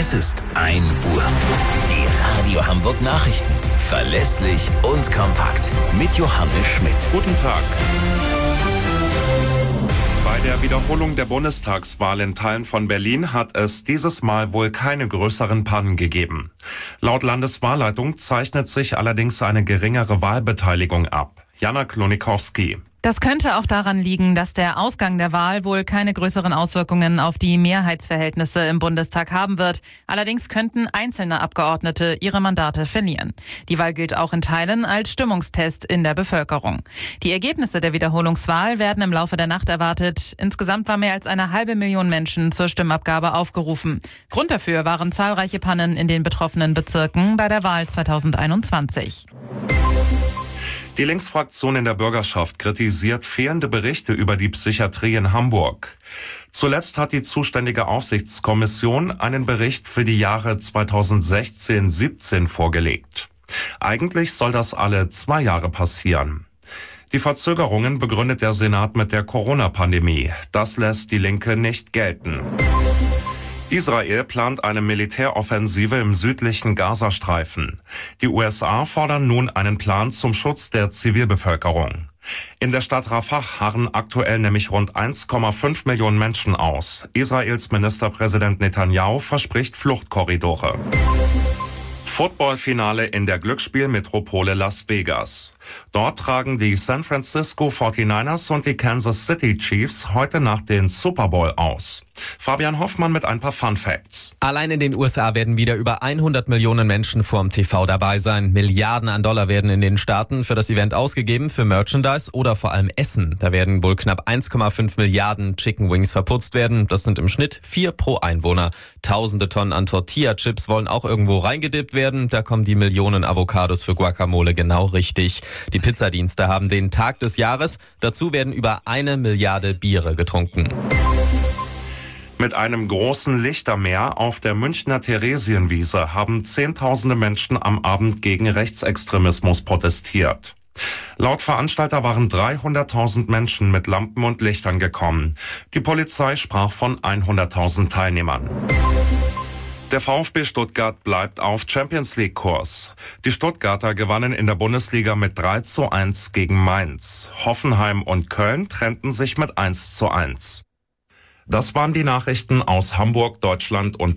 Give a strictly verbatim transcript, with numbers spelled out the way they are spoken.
Es ist ein Uhr. Die Radio Hamburg Nachrichten. Verlässlich und kompakt. Mit Johannes Schmidt. Guten Tag. Bei der Wiederholung der Bundestagswahl in Teilen von Berlin hat es dieses Mal wohl keine größeren Pannen gegeben. Laut Landeswahlleitung zeichnet sich allerdings eine geringere Wahlbeteiligung ab. Jana Klonikowski. Das könnte auch daran liegen, dass der Ausgang der Wahl wohl keine größeren Auswirkungen auf die Mehrheitsverhältnisse im Bundestag haben wird. Allerdings könnten einzelne Abgeordnete ihre Mandate verlieren. Die Wahl gilt auch in Teilen als Stimmungstest in der Bevölkerung. Die Ergebnisse der Wiederholungswahl werden im Laufe der Nacht erwartet. Insgesamt war mehr als eine halbe Million Menschen zur Stimmabgabe aufgerufen. Grund dafür waren zahlreiche Pannen in den betroffenen Bezirken bei der Wahl zweitausendeinundzwanzig. Die Linksfraktion in der Bürgerschaft kritisiert fehlende Berichte über die Psychiatrie in Hamburg. Zuletzt hat die zuständige Aufsichtskommission einen Bericht für die Jahre zweitausendsechzehn siebzehn vorgelegt. Eigentlich soll das alle zwei Jahre passieren. Die Verzögerungen begründet der Senat mit der Corona-Pandemie. Das lässt die Linke nicht gelten. Israel plant eine Militäroffensive im südlichen Gazastreifen. Die U S A fordern nun einen Plan zum Schutz der Zivilbevölkerung. In der Stadt Rafah harren aktuell nämlich rund eins Komma fünf Millionen Menschen aus. Israels Ministerpräsident Netanyahu verspricht Fluchtkorridore. Footballfinale in der Glücksspielmetropole Las Vegas. Dort tragen die San Francisco forty-niners und die Kansas City Chiefs heute Nacht den Super Bowl aus. Fabian Hoffmann mit ein paar Fun Facts. Allein in den U S A werden wieder über hundert Millionen Menschen vorm T V dabei sein. Milliarden an Dollar werden in den Staaten für das Event ausgegeben, für Merchandise oder vor allem Essen. Da werden wohl knapp eins Komma fünf Milliarden Chicken Wings verputzt werden. Das sind im Schnitt vier pro Einwohner. Tausende Tonnen an Tortilla-Chips wollen auch irgendwo reingedippt werden. Da kommen die Millionen Avocados für Guacamole genau richtig. Die Pizzadienste haben den Tag des Jahres. Dazu werden über eine Milliarde Biere getrunken. Mit einem großen Lichtermeer auf der Münchner Theresienwiese haben Zehntausende Menschen am Abend gegen Rechtsextremismus protestiert. Laut Veranstalter waren dreihunderttausend Menschen mit Lampen und Lichtern gekommen. Die Polizei sprach von hunderttausend Teilnehmern. Der VfB Stuttgart bleibt auf Champions-League-Kurs. Die Stuttgarter gewannen in der Bundesliga mit drei zu eins gegen Mainz. Hoffenheim und Köln trennten sich mit eins zu eins. Das waren die Nachrichten aus Hamburg, Deutschland und